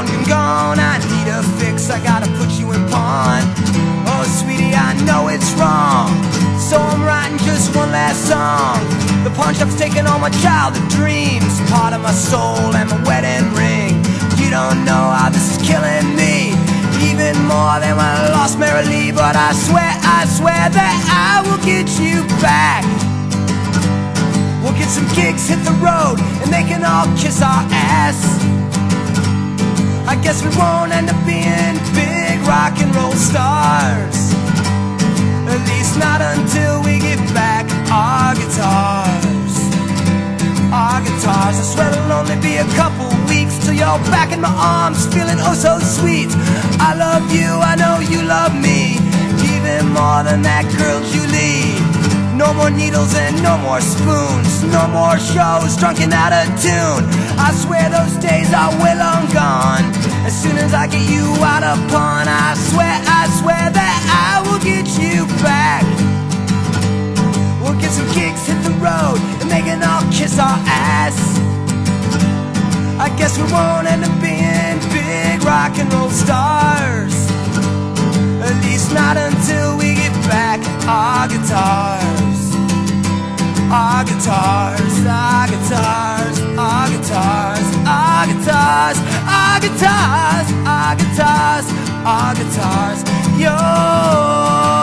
long and gone. I need a fix, I gotta put you in pawn. Oh sweetie, I know it's wrong, so I'm writing just one last song. The pawn shop's taking all my childhood dreams, part of my soul and my wedding ring. You don't know how this is killing me, even more than when I lost Mary Lee. But I swear that I will get you back. We'll get some gigs, hit the road, and they can all kiss our ass. I guess we won't end up being big rock and roll stars, at least not until we get back our guitars. Our guitars. I swear it'll only be a couple weeks till you're back in my arms, feeling oh so sweet. I love you, I know you love me, even more than that girl Julie. No more needles and no more spoons, no more shows drunk and out of tune. I swear those days are way long gone. As soon as I get you out of pawn, I swear that I will get you back. We'll get some gigs, hit the road, and they can all kiss our ass. I guess we won't end up being big rock and roll stars, at least not until we get back our guitars. Our guitars, our guitars, our guitars, our guitars, our guitars, our guitars, our guitars, your